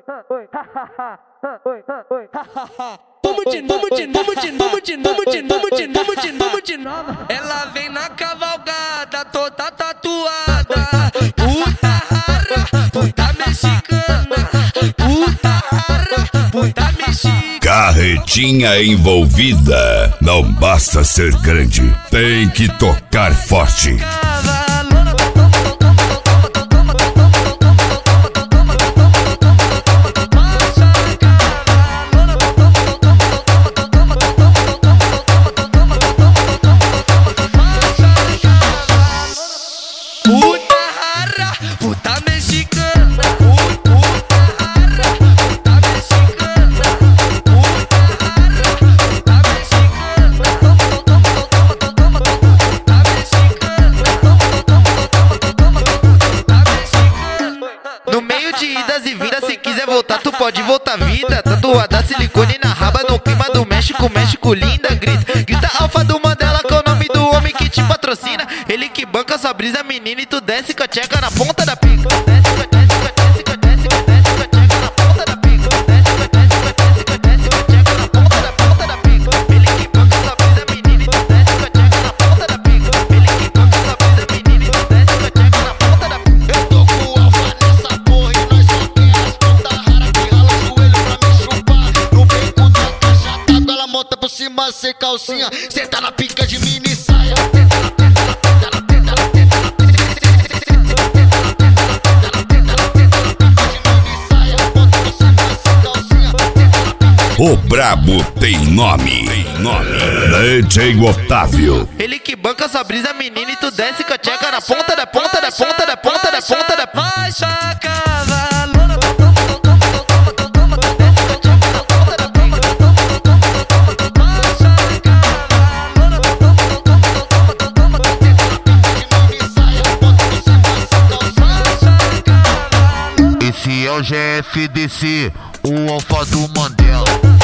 Vamos de novo. Ela vem na cavalgada, toda tatuada. Puta rara, puta mexicana. Puta rara, puta mexicana. Carretinha envolvida. Não basta ser grande, tem que tocar forte. Puta rara, puta mexicana. Puta rara, puta mexicana. Puta rara, puta mexicana. Puta mexicana. No meio de idas e vindas, se quiser voltar, tu pode voltar vida. Tatuada silicone na raba, no clima do México, México linda. Grita alfa do Mandela, que é o nome do homem que te patrocina. Ele que banca sua brisa, menina, e tu desce com a tcheca na ponta da pica. Desce com a tcheca na ponta da pica. Desce com a tcheca na ponta da pica. Ele que banca sua brisa, menina, e tu desce com a tcheca na ponta da pica. Ele que banca sua brisa, menina, e tu desce com a tcheca na ponta da pica. Eu tô com o alfa nessa porra e nós só quer as pontas raras que rala o joelho pra me chupar. No beco da caixa atado, ela monta por cima sem calcinha. Senta na pica de mini saia. O brabo tem nome. DJ Otávio. Ele que banca sua brisa, menina, e tu desce com a tcheca na ponta da ponta da ponta da ponta da ponta da ponta. Marcha cavalo. Esse é o GFDC, o alfa do Mandela.